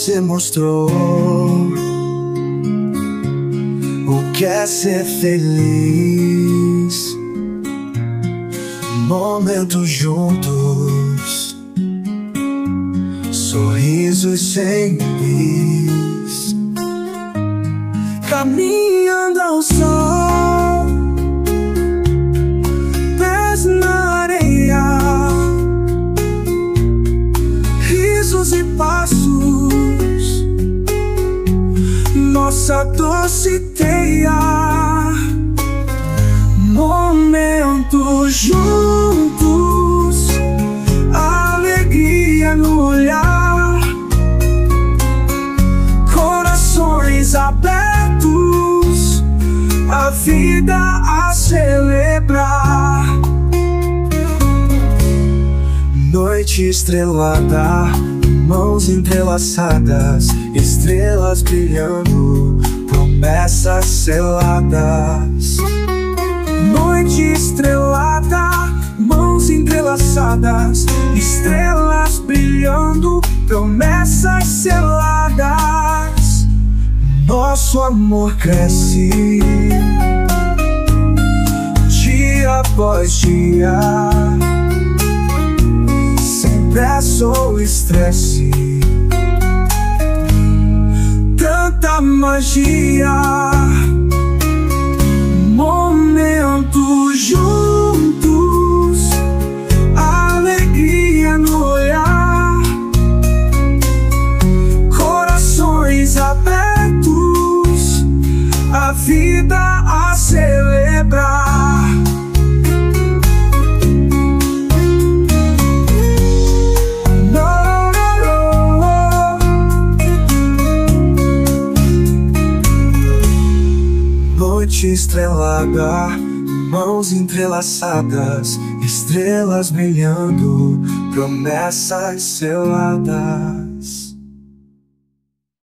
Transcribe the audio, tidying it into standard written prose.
você mostrou o que é ser feliz. Momentos juntos, sorrisos sem bis, caminhando ao sol, pés na areia, risos e passos, nossa doce teia. Momentos juntos, alegria no olhar, corações abertos, a vida a celebrar. Noite estrelada, mãos entrelaçadas, estrelas brilhando, promessas seladas. Noite estrelada, mãos entrelaçadas, estrelas brilhando, promessas seladas. Nosso amor cresce dia após dia, sem pressa ou estresse, tanta magia. Momentos juntos, alegria no olhar, corações abertos, a vida a celebrar. Noite estrelada, mãos entrelaçadas, estrelas brilhando, promessas seladas.